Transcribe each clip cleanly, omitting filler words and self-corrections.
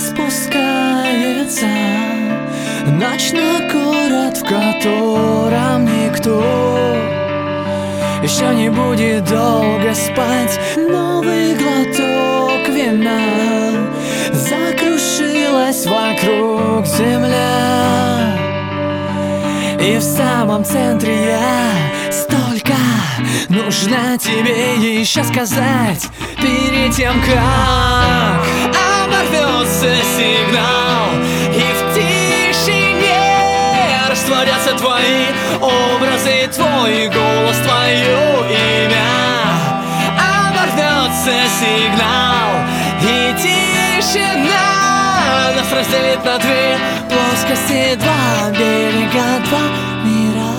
спускается ночь на город, в котором никто еще не будет долго спать. Новый глоток вина, закрушилась вокруг земля, и в самом центре я. Столько нужно тебе еще сказать перед тем, как оборвется сигнал, и в тишине растворятся твои образы, твой голос, твое имя. Оборвется сигнал, и тишина нас разделит на две плоскости, два берега, два мира.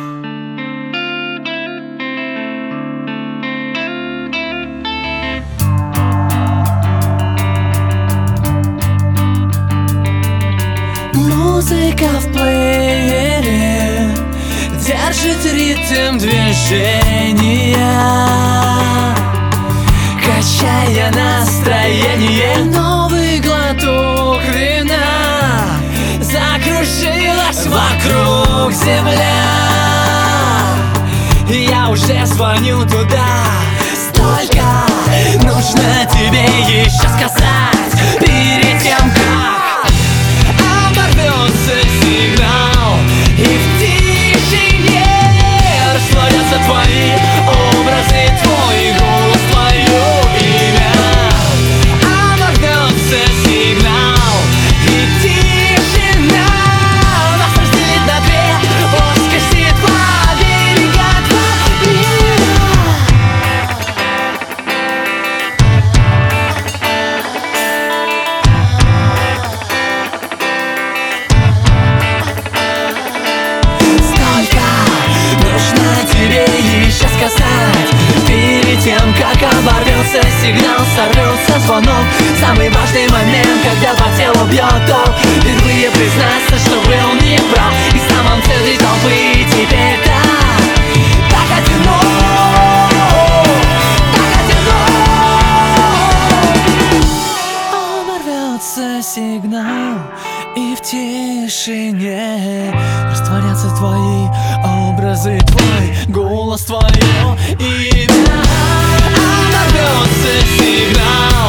Музыка в плеере держит ритм движения, качая настроение. Новый глоток вина, закружилась вокруг земля. Я уже звоню туда. Столько нужно тебе еще сказать перед тем, как оборвется сигнал, и в тишине растворятся твои образы, твой голос, твое имя. Оборвется сигнал, и тишина нас разделит на две плоскости, два берега, два мира. Перед тем, как оборвется сигнал, сорвется звонок, самый важный момент, когда по телу бьет ток. Впервые признаться, что был не прав, и в самом центре толпы теперь так одинок, так одинок. Оборвется сигнал, и в тишине растворятся твои образы, твой голос, твое имя. Оборвется сигнал,